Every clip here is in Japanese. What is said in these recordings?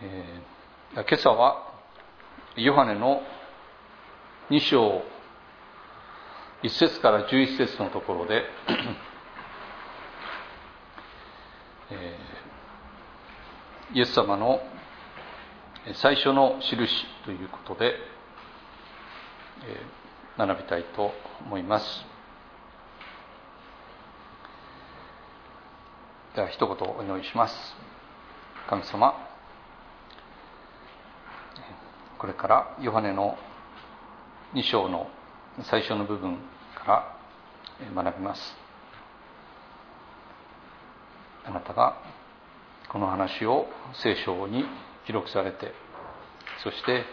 今朝はヨハネの2章1節から11節のところでイエス様の最初の印ということで学びたいと思います。では一言お祈りします。神様、これからヨハネの2章の最初の部分から学びます。あなたがこの話を聖書に記録されて、そして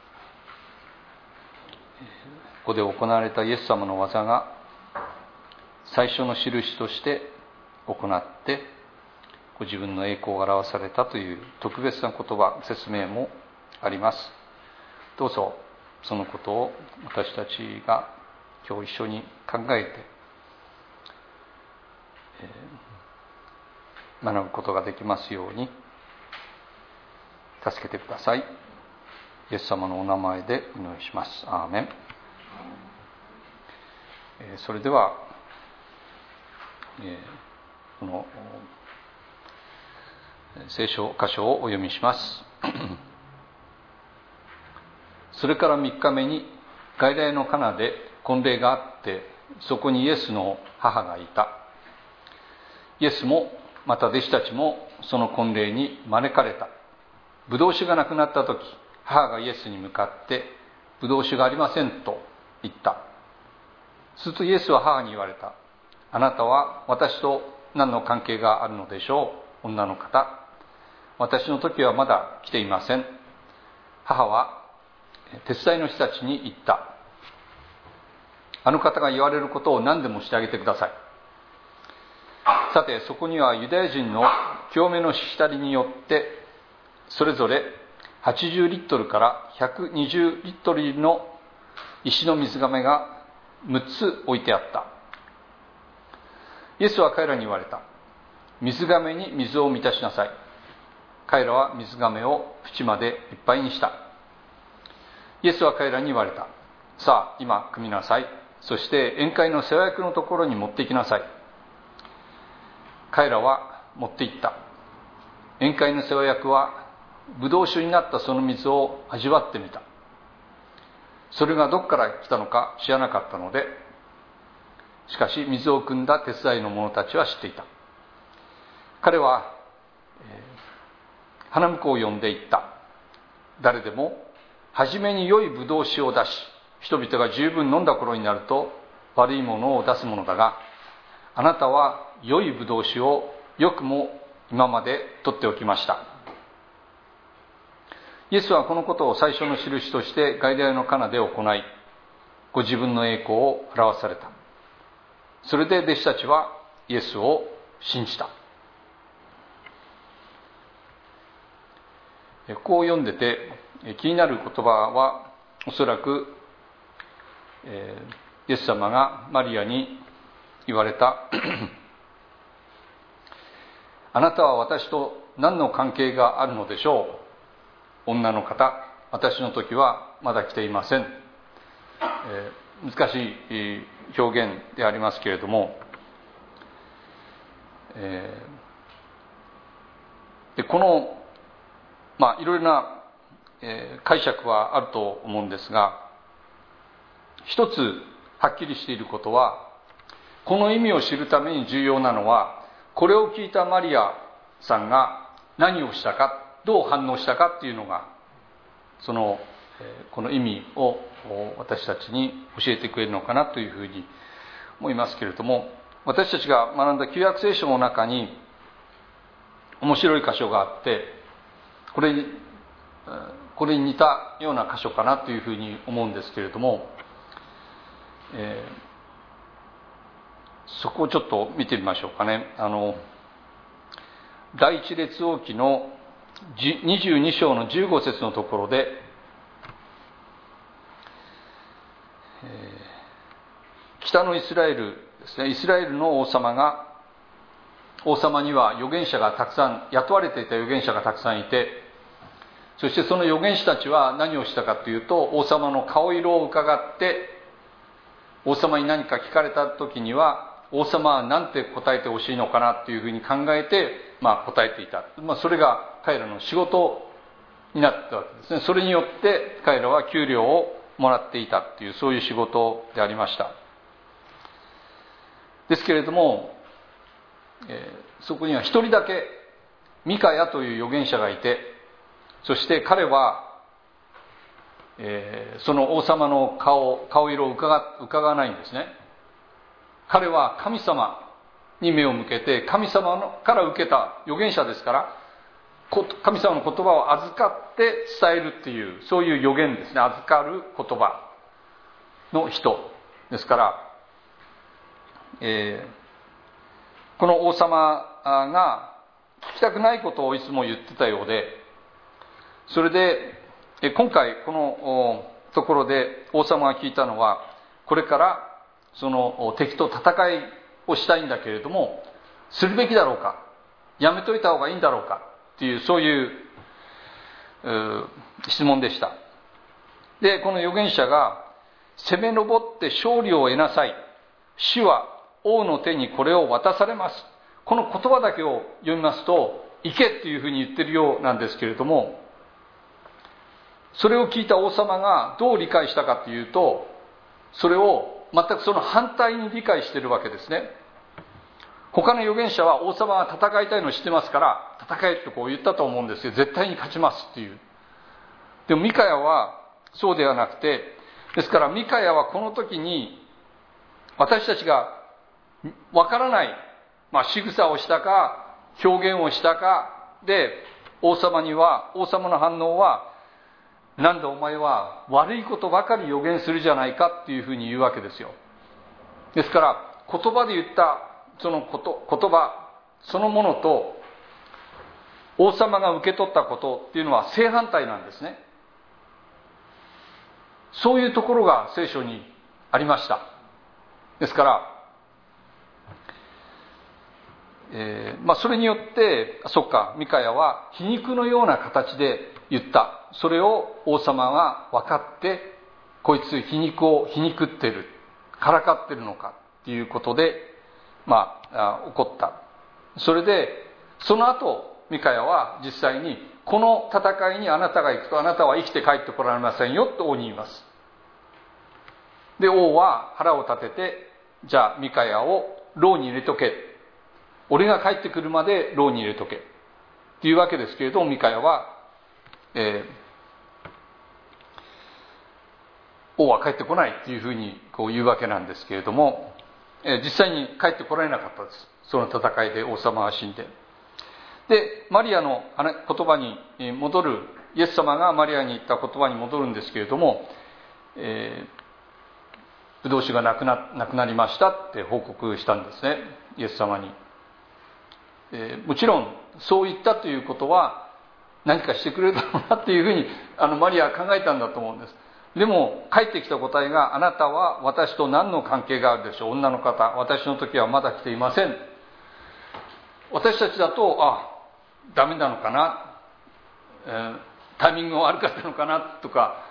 ここで行われたイエス様の技が最初の印として行ってご自分の栄光が表されたという特別な言葉、説明もあります。どうぞそのことを私たちが今日一緒に考えて学ぶことができますように助けてください。イエス様のお名前でお祈りします。アーメン。それではこの聖書箇所をお読みします。それから3日目にガリラヤのカナで婚礼があって、そこにイエスの母がいた。イエスもまた弟子たちもその婚礼に招かれた。ブドウ酒がなくなった時、母がイエスに向かってブドウ酒がありませんと言った。するとイエスは母に言われた。あなたは私と何の関係があるのでしょう、女の方。私の時はまだ来ていません。母は手伝いの人たちに言った。あの方が言われることを何でもしてあげてください。さて、そこにはユダヤ人の清めのしきたりによってそれぞれ80リットルから120リットルの石の水甕が6つ置いてあった。イエスは彼らに言われた。水甕に水を満たしなさい。彼らは水甕を縁までいっぱいにした。イエスは彼らに言われた。さあ、今汲みなさい。そして宴会の世話役のところに持って行きなさい。彼らは持って行った。宴会の世話役はブドウ酒になったその水を味わってみた。それがどこから来たのか知らなかったので、しかし水を汲んだ手伝いの者たちは知っていた。彼は花婿を呼んでいった。誰でも初めに良いブドウ酒を出し、人々が十分飲んだ頃になると悪いものを出すものだが、あなたは良いブドウ酒をよくも今まで取っておきました。イエスはこのことを最初の印としてガリラヤのカナで行い、ご自分の栄光を表された。それで弟子たちはイエスを信じた。こう読んでて気になる言葉は、おそらくイエス様がマリアに言われたあなたは私と何の関係があるのでしょう、女の方。私の時はまだ来ていません。難しい表現でありますけれども、でこのいろいろな解釈はあると思うんですが、一つはっきりしていることは、この意味を知るために重要なのは、これを聞いたマリアさんが何をしたか、どう反応したかっていうのが、この意味を私たちに教えてくれるのかなというふうに思いますけれども、私たちが学んだ旧約聖書の中に面白い箇所があって、これに似たような箇所かなというふうに思うんですけれども、そこをちょっと見てみましょうかね。第一列王記の22章の15節のところで、北のイスラエルですね、イスラエルの王様には預言者がたくさん、雇われていた預言者がたくさんいて、 そしてその預言者たちは何をしたかというと、王様の顔色を伺って、王様に何か聞かれた時には、王様は何て答えてほしいのかなというふうに考えて、答えていた。それが彼らの仕事になったわけですね。それによって彼らは給料をもらっていたという、そういう仕事でありました。ですけれども、そこには一人だけミカヤという預言者がいて、そして彼は、その王様の顔色を伺わないんですね。彼は神様に目を向けて、神様から受けた預言者ですから、神様の言葉を預かって伝えるっていう、そういう預言ですね。預かる言葉の人ですから、この王様が聞きたくないことをいつも言ってたようで、それで今回このところで王様が聞いたのは、これからその敵と戦いをしたいんだけれども、するべきだろうか、やめといた方がいいんだろうかっていう、そういう質問でした。で、この預言者が、攻め上って勝利を得なさい、主は王の手にこれを渡されます。この言葉だけを読みますと、行けっていうふうに言ってるようなんですけれども、それを聞いた王様がどう理解したかというと、それを全くその反対に理解しているわけですね。他の預言者は王様が戦いたいのを知ってますから、戦えってこう言ったと思うんですけど、絶対に勝ちますっていう。でもミカヤはそうではなくて、ですからミカヤはこの時に私たちがわからない、仕草をしたか表現をしたかで、王様の反応は、なんだお前は悪いことばかり予言するじゃないかっていうふうに言うわけですよ。ですから言葉で言ったその言葉そのものと王様が受け取ったことっていうのは正反対なんですね。そういうところが聖書にありました。ですからそれによってミカヤは皮肉のような形で言った。それを王様が分かって、こいつ皮肉ってる、からかってるのかっていうことで怒った。それでその後ミカヤは実際に、この戦いにあなたが行くとあなたは生きて帰ってこられませんよと王に言います。で王は腹を立てて、じゃあミカヤを牢に入れとけ、俺が帰ってくるまで牢に入れとけっていうわけですけれども、ミカヤは、王は帰ってこないっていうふうにこう言うわけなんですけれども、実際に帰ってこられなかったです。その戦いで王様は死んで。でマリアの言葉に戻る、イエス様がマリアに言った言葉に戻るんですけれども、ブドウ酒がなくなりましたって報告したんですね、イエス様に。もちろんそう言ったということは何かしてくれるだろうなっていうふうにマリアは考えたんだと思うんです。でも返ってきた答えが、あなたは私と何の関係があるでしょう、女の方、私の時はまだ来ていません。私たちだとダメなのかな、タイミングが悪かったのかなとか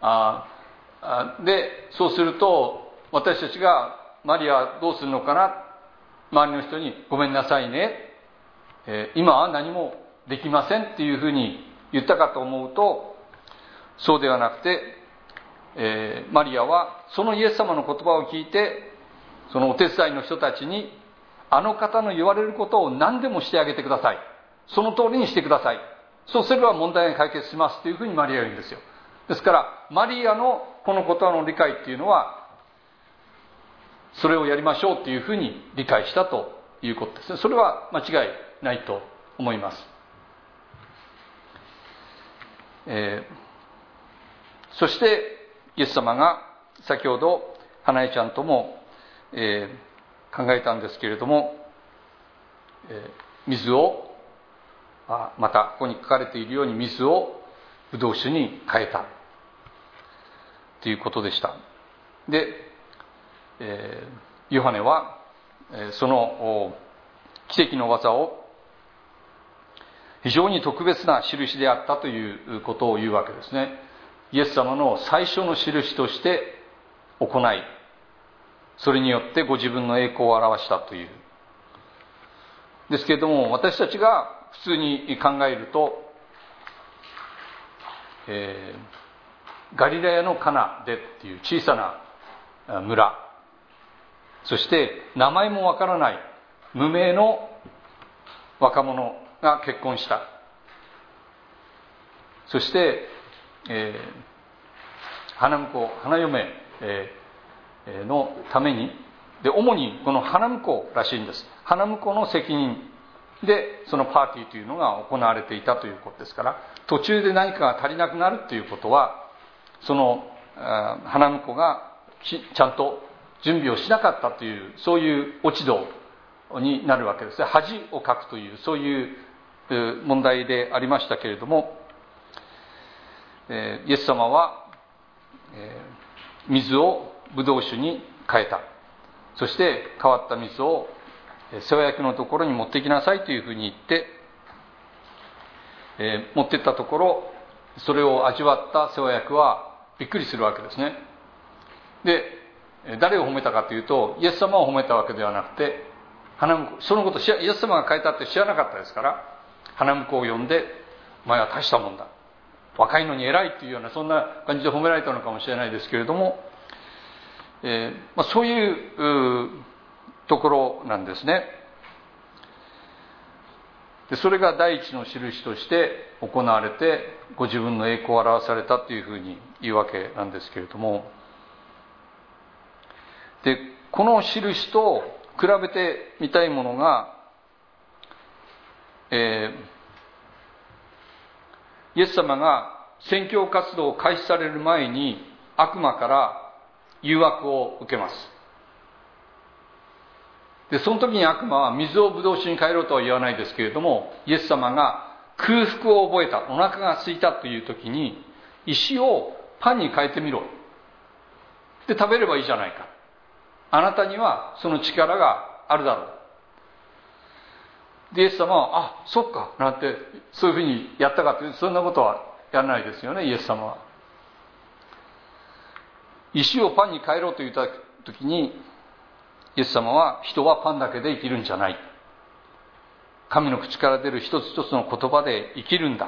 で、そうすると私たちがマリアどうするのかな、周りの人にごめんなさいね、今は何もできませんっていうふうに言ったかと思うと、そうではなくて、マリアはそのイエス様の言葉を聞いて、そのお手伝いの人たちに、あの方の言われることを何でもしてあげてください、その通りにしてください、そうすれば問題が解決しますというふうにマリアは言うんですよ。ですからマリアのこの言葉の理解っていうのは、それをやりましょうっていうふうに理解したということですね。それは間違いないと思います。そしてイエス様が先ほど花江ちゃんとも、考えたんですけれども、水をまたここに書かれているように水をブドウ酒に変えたということでした。で、ヨハネはその奇跡の技を非常に特別な印であったということを言うわけですね。イエス様の最初の印として行い、それによってご自分の栄光を表したという。ですけれども、私たちが普通に考えると、ガリラヤのカナでっていう小さな村、そして名前もわからない無名の若者が結婚した。そして、花婿、花嫁、のために、で主にこの花婿らしいんです。花婿の責任でそのパーティーというのが行われていたということですから、途中で何かが足りなくなるということは、その花婿がちゃんと準備をしなかったという、そういう落ち度になるわけですね。恥をかくという、そういう問題でありましたけれども、イエス様は水をブドウ酒に変えた。そして変わった水を世話焼きのところに持ってきなさいというふうに言って、持っていったところ、それを味わった世話焼きはびっくりするわけですね。で、誰を褒めたかというと、イエス様を褒めたわけではなくて、そのことイエス様が変えたって知らなかったですから、花婿を呼んで、お前は大したもんだ、若いのに偉いというような、そんな感じで褒められたのかもしれないですけれども、そういうところなんですね。でそれが第一の印として行われて、ご自分の栄光を表されたというふうに言うわけなんですけれども、でこの印と比べてみたいものが、イエス様が宣教活動を開始される前に悪魔から誘惑を受けます。でその時に悪魔は水をブドウ酒に変えろとは言わないですけれども、イエス様が空腹を覚えた、お腹が空いたという時に、石をパンに変えてみろで食べればいいじゃないか、あなたにはその力があるだろう。でイエス様は、あ、そっかなんて、そういうふうにやったかというと、そんなことはやらないですよね。イエス様は石をパンに変えろと言った時に、イエス様は、人はパンだけで生きるんじゃない、神の口から出る一つ一つの言葉で生きるんだ。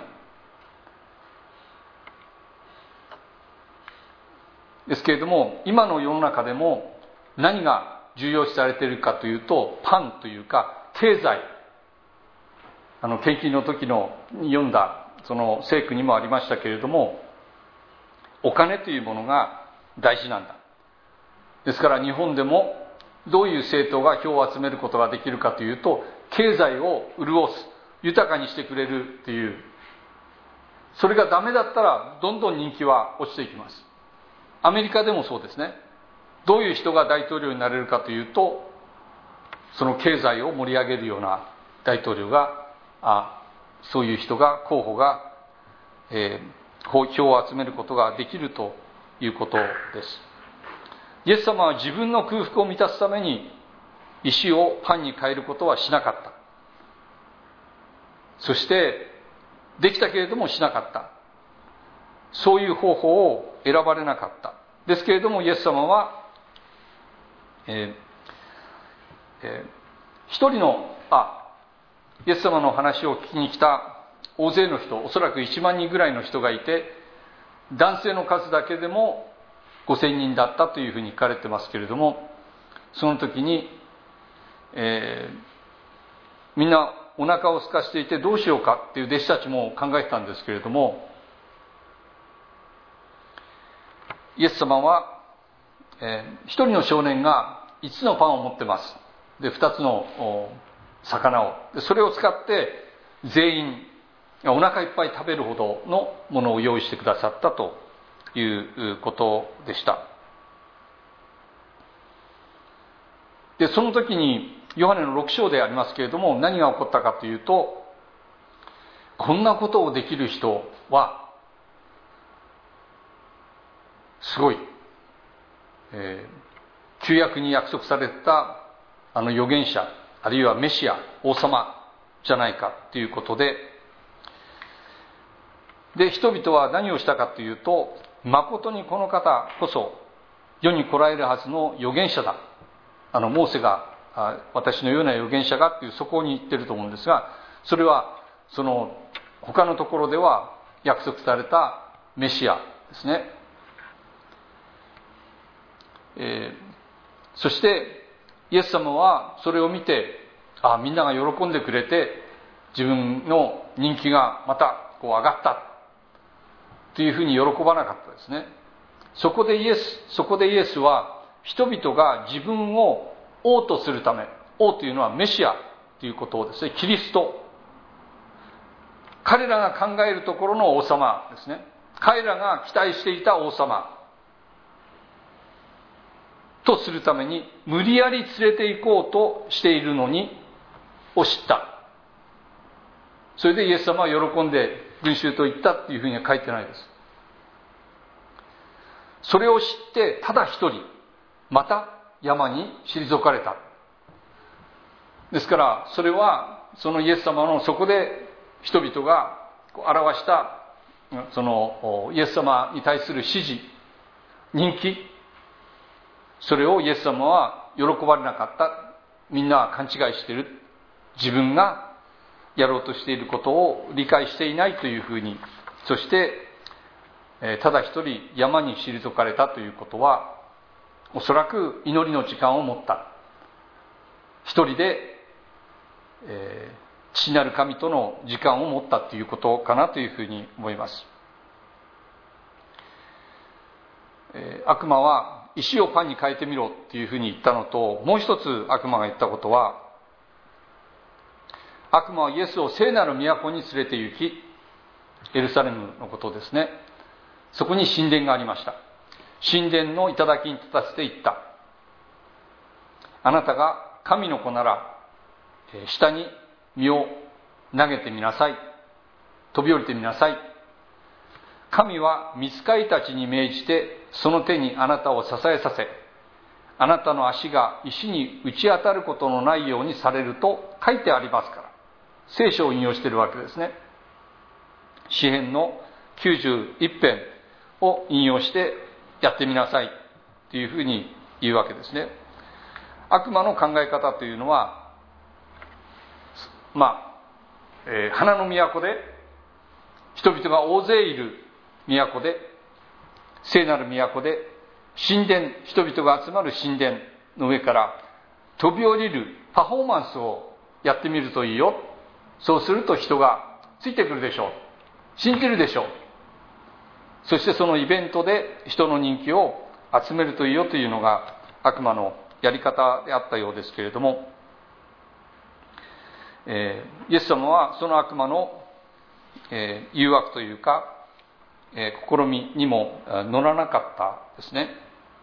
ですけれども、今の世の中でも何が重要視されているかというと、パンというか経済、献金の時の読んだその聖句にもありましたけれども、お金というものが大事なんだ。ですから日本でもどういう政党が票を集めることができるかというと、経済を潤す、豊かにしてくれるっていう、それがダメだったらどんどん人気は落ちていきます。アメリカでもそうですね。どういう人が大統領になれるかというと、その経済を盛り上げるような大統領が、そういう人が、候補が、票を集めることができるということです。イエス様は自分の空腹を満たすために石をパンに変えることはしなかった。そしてできたけれどもしなかった。そういう方法を選ばれなかった。ですけれどもイエス様は、一人のイエス様の話を聞きに来た大勢の人、おそらく1万人ぐらいの人がいて、男性の数だけでも5000人だったというふうに書かれてますけれども、その時に、みんなお腹を空かしていてどうしようかっていう弟子たちも考えてたんですけれども、イエス様は、一人の少年が5つのパンを持ってます。で、2つの魚を。でそれを使って全員お腹いっぱい食べるほどのものを用意してくださったということでした。で、その時にヨハネの6章でありますけれども、何が起こったかというと、こんなことをできる人はすごい、旧約に約束された預言者、あるいはメシア、王様じゃないかということで、 で、人々は何をしたかというと、誠にこの方こそ世に来られるはずの預言者だ、モーセが私のような預言者がっていう、そこに言ってると思うんですが、それはその他のところでは約束されたメシアですね。そしてイエス様はそれを見て、みんなが喜んでくれて自分の人気がまたこう上がったというふうに喜ばなかったですね。そこでイエスは人々が自分を王とするため、王というのはメシアということをですね、キリスト、彼らが考えるところの王様ですね、彼らが期待していた王様とするために無理やり連れて行こうとしているのにを知った。それでイエス様は喜んで群衆と言ったっていうふうには書いてないです。それを知ってただ一人また山に退かれた。ですからそれはそのイエス様のそこで人々が表したそのイエス様に対する支持、人気、それをイエス様は喜ばれなかった。みんなは勘違いしている。自分がやろうとしていることを理解していないというふうに、そしてただ一人山に退かれたということは、おそらく祈りの時間を持った一人で、父なる神との時間を持ったということかなというふうに思います。悪魔は石をパンに変えてみろというふうに言ったのと、もう一つ悪魔が言ったことは、悪魔はイエスを聖なる都に連れて行き、エルサレムのことですね、そこに神殿がありました。神殿の頂に立たせて言った。あなたが神の子なら下に身を投げてみなさい。飛び降りてみなさい。神は御使いたちに命じてその手にあなたを支えさせ、あなたの足が石に打ち当たることのないようにされると書いてありますから。聖書を引用しているわけですね。詩編の91編を引用してやってみなさいというふうに言うわけですね。悪魔の考え方というのは、花の都で人々が大勢いる都で、聖なる都で、神殿、人々が集まる神殿の上から飛び降りるパフォーマンスをやってみるといいよ。そうすると人がついてくるでしょう。信じるでしょう。そしてそのイベントで人の人気を集めるといいよというのが悪魔のやり方であったようですけれども、イエス様はその悪魔の、誘惑というか、試みにも乗らなかったですね。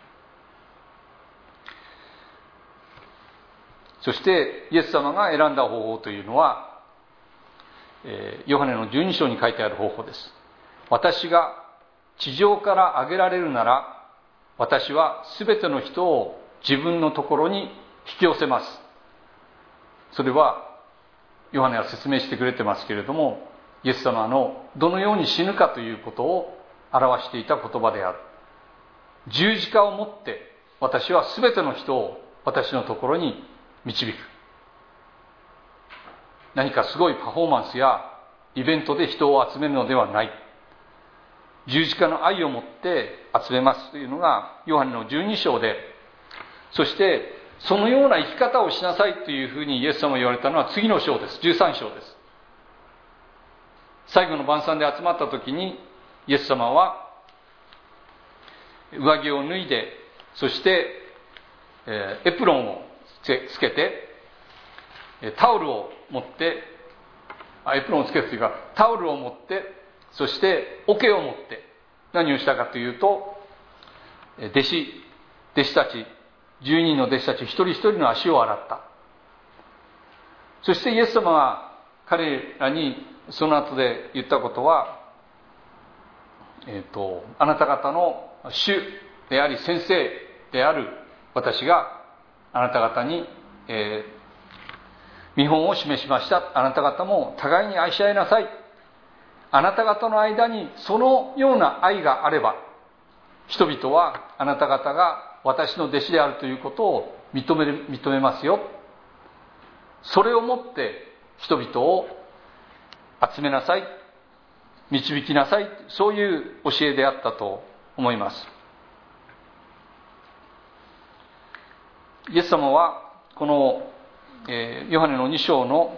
そしてイエス様が選んだ方法というのは、ヨハネの12章に書いてある方法です。私が地上から上げられるなら、私はすべての人を自分のところに引き寄せます。それはヨハネは説明してくれてますけれども、イエス様のどのように死ぬかということを表していた言葉である。十字架をもって私はすべての人を私のところに導く。何かすごいパフォーマンスやイベントで人を集めるのではない。十字架の愛をもって集めますというのがヨハネの12章で、そしてそのような生き方をしなさいというふうにイエス様が言われたのは次の章です。13章です。最後の晩餐で集まった時にイエス様は上着を脱いで、そしてエプロンをつけて、タオルを持って、エプロンをつけるというかタオルを持って、そして桶を持って何をしたかというと、弟子たち12人の弟子たち一人一人の足を洗った。そしてイエス様は彼らにその後で言ったことは、あなた方の主であり先生である私があなた方に、見本を示しました。あなた方も互いに愛し合いなさい。 あなた方の間にそのような愛があれば、人々はあなた方が私の弟子であるということを認めますよ。それをもって人々を集めなさい、導きなさい、そういう教えであったと思います。イエス様はこの、ヨハネの2章の、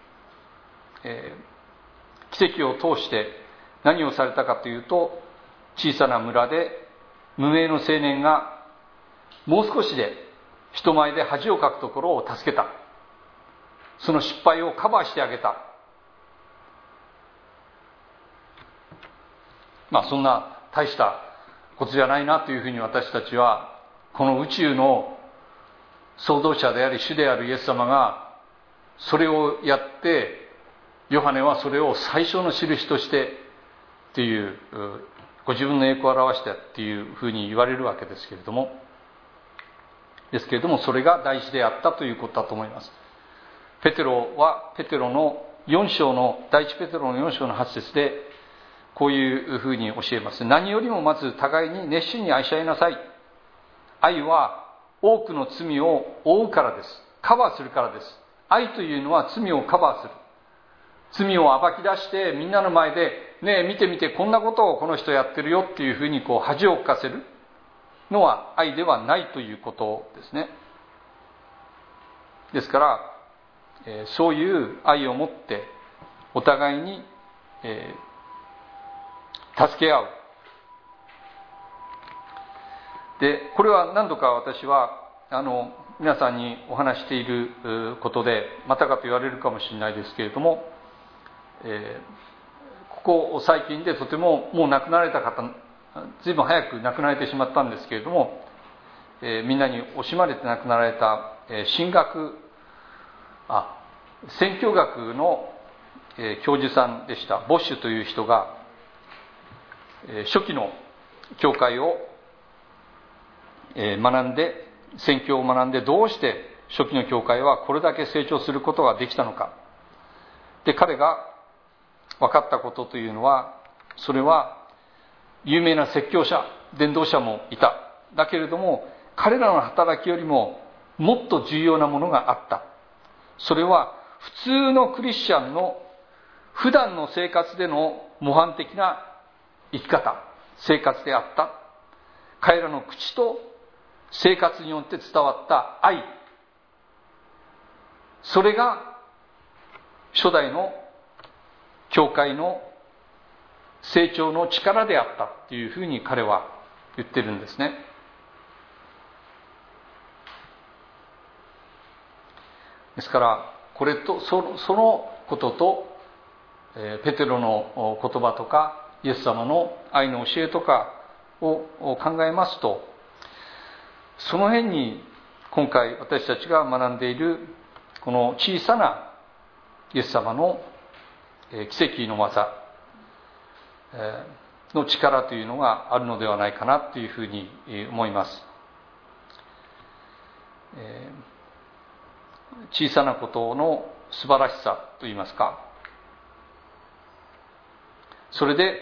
奇跡を通して何をされたかというと、小さな村で無名の青年がもう少しで人前で恥をかくところを助けた。その失敗をカバーしてあげた。そんな大したことじゃないなというふうに私たちは、この宇宙の創造者であり主であるイエス様がそれをやって、ヨハネはそれを最初の印としてっていう、ご自分の栄光を表したっていうふうに言われるわけですけれども、それが大事であったということだと思います。ペテロは第1ペテロの4章の8節でこういうふうに教えます。何よりもまず互いに熱心に愛し合いなさい。愛は多くの罪を負うからです。カバーするからです。愛というのは罪をカバーする。罪を暴き出してみんなの前で、ねえ見て見てこんなことをこの人やってるよっていうふうに恥をかかせるのは愛ではないということですね。ですから、そういう愛を持ってお互いに、助け合う。で、これは何度か私は皆さんにお話していることでまたかと言われるかもしれないですけれども、ここ最近でとてももう亡くなられた方、随分早く亡くなられてしまったんですけれども、みんなに惜しまれて亡くなられた宣教学の教授さんでしたボッシュという人が、初期の教会を学んで、宣教を学んで、どうして初期の教会はこれだけ成長することができたのか。で、彼が分かったことというのは、それは有名な説教者、伝道者もいた。だけれども、彼らの働きよりももっと重要なものがあった。それは普通のクリスチャンの普段の生活での模範的な生き方、生活であった。彼らの口と生活によって伝わった愛、それが初代の教会の成長の力であったというふうに彼は言ってるんですね。ですからこれとそのことと、ペテロの言葉とかイエス様の愛の教えとかを考えますと、その辺に今回私たちが学んでいるこの小さなイエス様の奇跡の技の力というのがあるのではないかなというふうに思います。小さなことの素晴らしさといいますか、それで、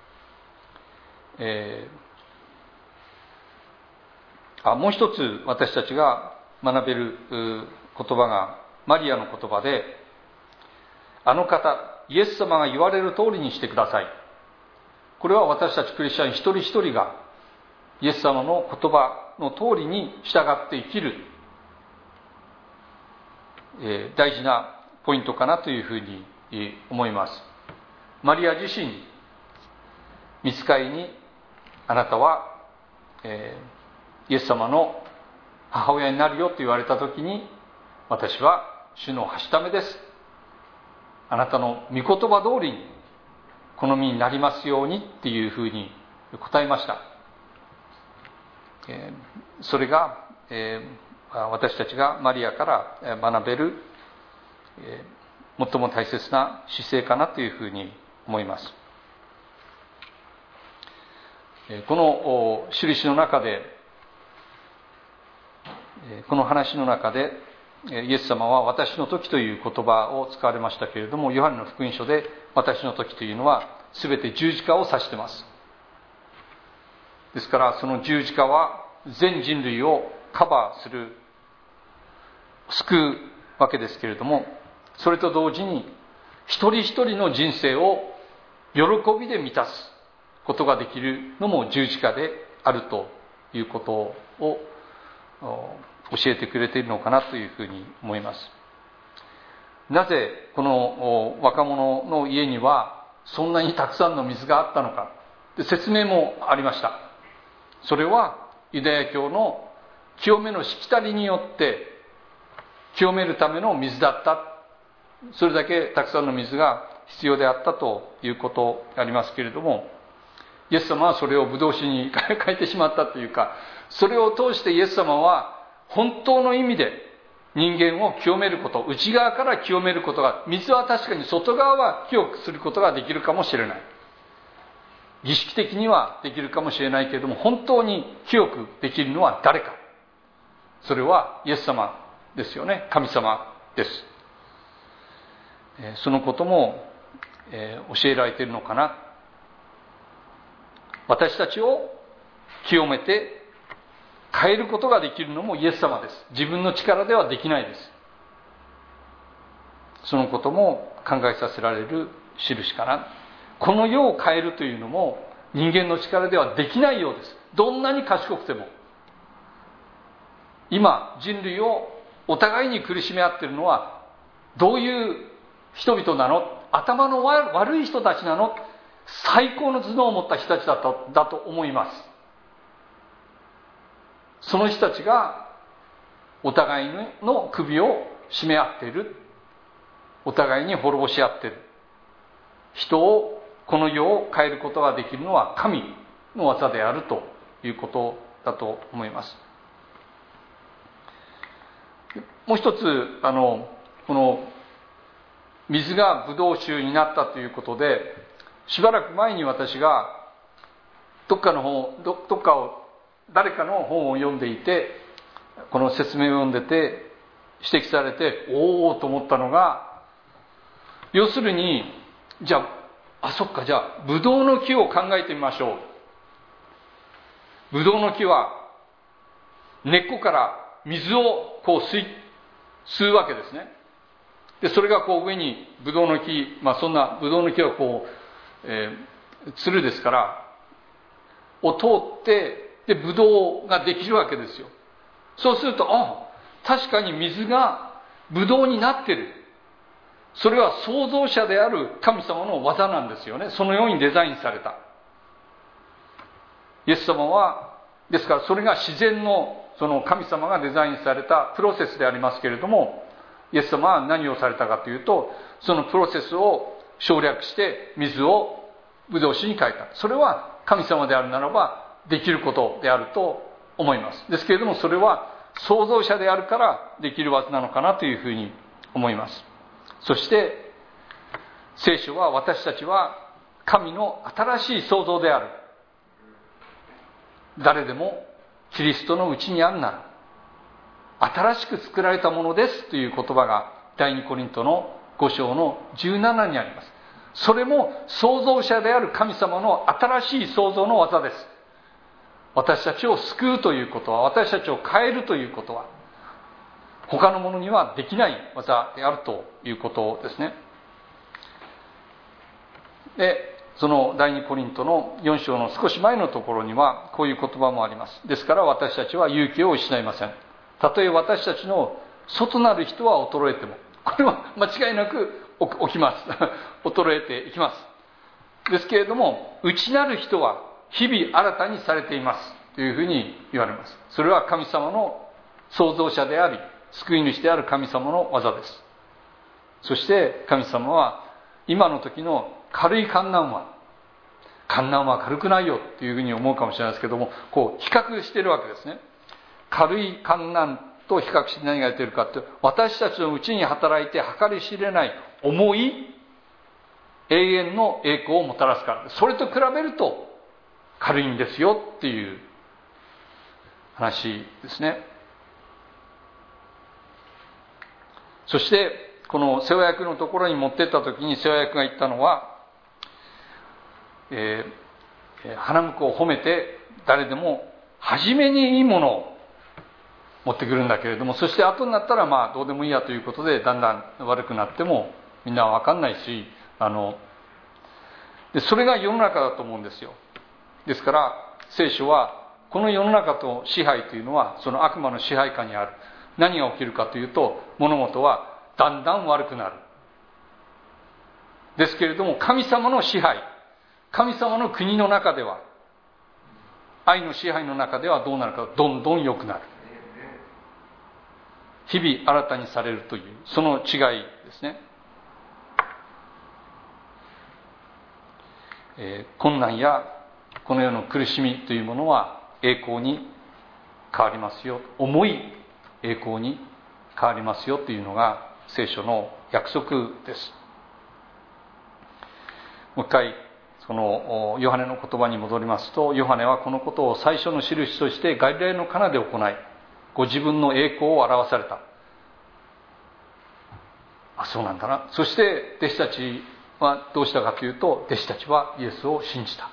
もう一つ私たちが学べる言葉がマリアの言葉で、あの方イエス様が言われる通りにしてください。これは私たちクリスチャン一人一人がイエス様の言葉の通りに従って生きる、大事なポイントかなというふうに思います。マリア自身、御使いにあなたは、イエス様の母親になるよと言われたときに、私は主のはしためです、あなたの御言葉通りにこの身になりますようにっていうふうに答えました。それが、私たちがマリアから学べる、最も大切な姿勢かなというふうに思います。この印の中で、この話の中で、 イエス様は私の時という言葉を使われましたけれども、ヨハネの福音書で私の時というのは全て十字架を指しています。ですからその十字架は全人類をカバーする、救うわけですけれども、それと同時に一人一人の人生を喜びで満たすことができるのも十字架であるということを教えてくれているのかなというふうに思います。なぜこの若者の家にはそんなにたくさんの水があったのか、説明もありました。それはユダヤ教の清めのしきたりによって清めるための水だった、それだけたくさんの水が必要であったということがありますけれども、イエス様はそれをブドウ酒に変えてしまったというか、それを通してイエス様は本当の意味で人間を清めること、内側から清めることが、水は確かに外側は清くすることができるかもしれない、儀式的にはできるかもしれないけれども、本当に清くできるのは誰か、それはイエス様ですよね。神様です。そのことも教えられているのかな。私たちを清めて変えることができるのもイエス様です。自分の力ではできないです。そのことも考えさせられる印かな。この世を変えるというのも人間の力ではできないようです。どんなに賢くても。今人類をお互いに苦しめ合っているのはどういう人々なの？頭の悪い人たちなの？最高の頭脳を持った人たちだと思います。その人たちがお互いの首を絞め合っている、お互いに滅ぼし合っている。人を、この世を変えることができるのは神の技であるということだと思います。もう一つこの水がブドウ酒になったということで、しばらく前に私が誰かの本を読んでいて、この説明を読んでて指摘されて、おおと思ったのが、要するにじゃあブドウの木を考えてみましょう。ブドウの木は根っこから水をこう吸うわけですね。でそれがこう上にブドウの木、そんなブドウの木はこう、つるですからを通って、でブドウができるわけですよ。そうすると、確かに水がブドウになってる。それは創造者である神様の技なんですよね。そのようにデザインされた。イエス様はですから、それが自然のその神様がデザインされたプロセスでありますけれども、イエス様は何をされたかというと、そのプロセスを省略して水をブドウ酒に変えた。それは神様であるならばできることであると思います。ですけれども、それは創造者であるからできる技なのかなというふうに思います。そして聖書は、私たちは神の新しい創造である。誰でもキリストのうちにあるなら新しく作られたものですという言葉が第2コリントの5章の17にあります。それも創造者である神様の新しい創造の技です。私たちを救うということは、私たちを変えるということは、他のものにはできない技であるということですね。で、その第2コリントの4章の少し前のところにはこういう言葉もあります。ですから私たちは勇気を失いません。たとえ私たちの外なる人は衰えても、これは間違いなく起きます衰えていきます。ですけれども、内なる人は日々新たにされていますというふうに言われます。それは神様の創造者であり救い主である神様の技です。そして神様は今の時の軽い観難は軽くないよっていうふうに思うかもしれないですけども、こう比較しているわけですね。軽い観難と比較して何が言っているかって、私たちのうちに働いて計り知れない重い永遠の栄光をもたらすから、それと比べると軽いんですよっていう話ですね。 そしてこの世話役のところに持ってった時に、世話役が言ったのは、花婿を褒めて誰でも初めにいいものを持ってくるんだけれども、そして後になったらまあどうでもいいやということで、だんだん悪くなってもみんなは分かんないし、でそれが世の中だと思うんですよ。ですから聖書はこの世の中と支配というのはその悪魔の支配下にある。何が起きるかというと、物事はだんだん悪くなる。ですけれども、神様の支配、神様の国の中では、愛の支配の中ではどうなるか、どんどん良くなる。日々新たにされるという、その違いですね。困難やこの世の苦しみというものは栄光に変わりますよ、重い栄光に変わりますよというのが聖書の約束です。もう一回そのヨハネの言葉に戻りますと、ヨハネはこのことを最初の印としてガリラヤのカナで行い、ご自分の栄光を表された。そうなんだな。そして弟子たちはどうしたかというと、弟子たちはイエスを信じた。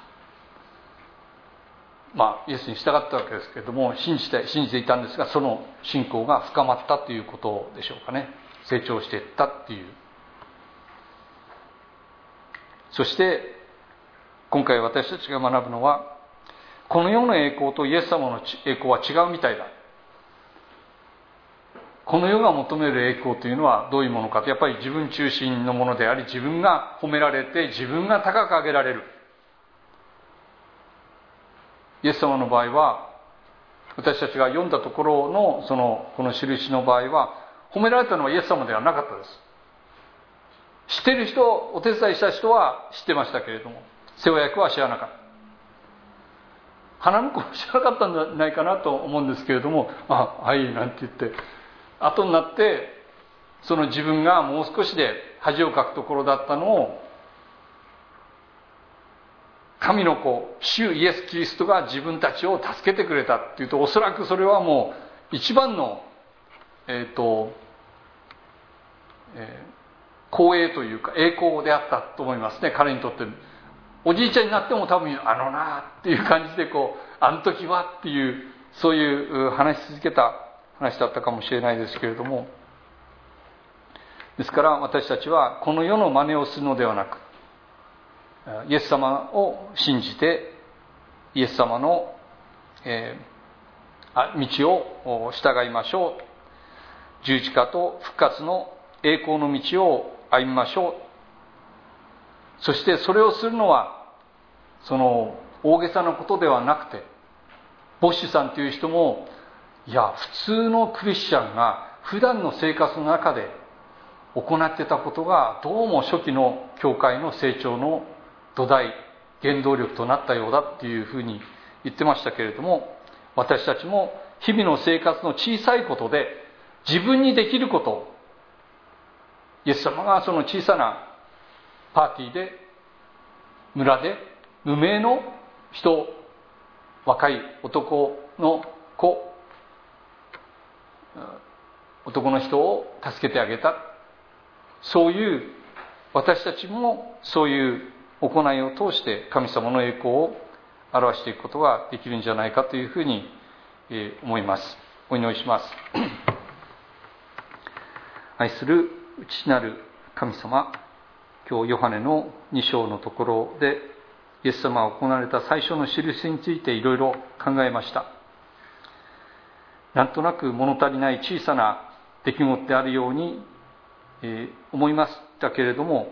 イエスに従ったわけですけれども、信じていたんですが、その信仰が深まったということでしょうかね。成長していったっていう。そして今回私たちが学ぶのは、この世の栄光とイエス様の栄光は違うみたいだ。この世が求める栄光というのはどういうものかと、やっぱり自分中心のものであり、自分が褒められて自分が高く上げられる。イエス様の場合は、私たちが読んだところのこの印の場合は、褒められたのはイエス様ではなかったです。知っている人、お手伝いした人は知ってましたけれども、世話役は知らなかった。花婿も知らなかったんじゃないかなと思うんですけれども、はいなんて言って後になって、その自分がもう少しで恥をかくところだったのを、神の子主イエス・キリストが自分たちを助けてくれたっていうと、おそらくそれはもう一番の光栄というか栄光であったと思いますね、彼にとって。おじいちゃんになっても多分なっていう感じであの時はっていう、そういう話し続けた話だったかもしれないですけれども、ですから私たちはこの世の真似をするのではなく、イエス様を信じてイエス様の、道を従いましょう。十字架と復活の栄光の道を歩みましょう。そしてそれをするのはその大げさなことではなくて、ボッシュさんという人も、いや普通のクリスチャンが普段の生活の中で行ってたことがどうも初期の教会の成長の土台、原動力となったようだっていうふうに言ってましたけれども、私たちも日々の生活の小さいことで自分にできることを、イエス様がその小さなパーティーで村で無名の人、若い男の人を助けてあげた。そういう私たちもそういう行いを通して神様の栄光を表していくことができるんじゃないかというふうに思います。お祈りします。愛する内なる神様、今日ヨハネの2章のところでイエス様が行われた最初の印についていろいろ考えました。なんとなく物足りない小さな出来事であるように思いましたけれども、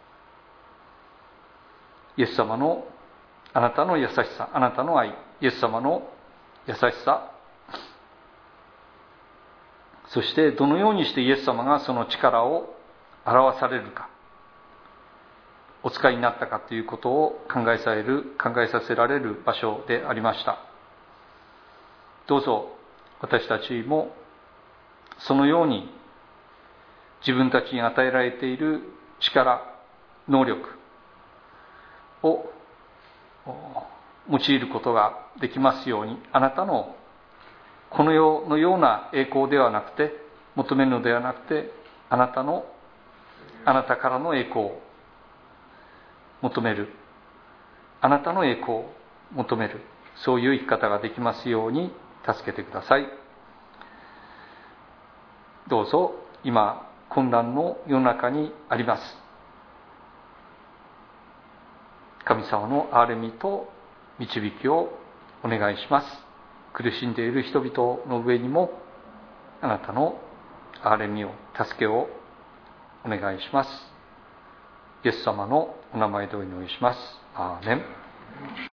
イエス様のあなたの優しさ、あなたの愛、イエス様の優しさ、そしてどのようにしてイエス様がその力を表されるか、お使いになったかということを考えさせられる場所でありました。どうぞ私たちもそのように自分たちに与えられている力、能力を用いることができますように、あなたのこの世のような栄光ではなくて、求めるのではなくて、 あなたからの栄光を求める、あなたの栄光を求める、そういう生き方ができますように助けてください。どうぞ今混乱の世の中にあります。神様の憐れみと導きをお願いします。苦しんでいる人々の上にもあなたの憐れみを、助けをお願いします。イエス様のお名前でお祈りします。アーメン。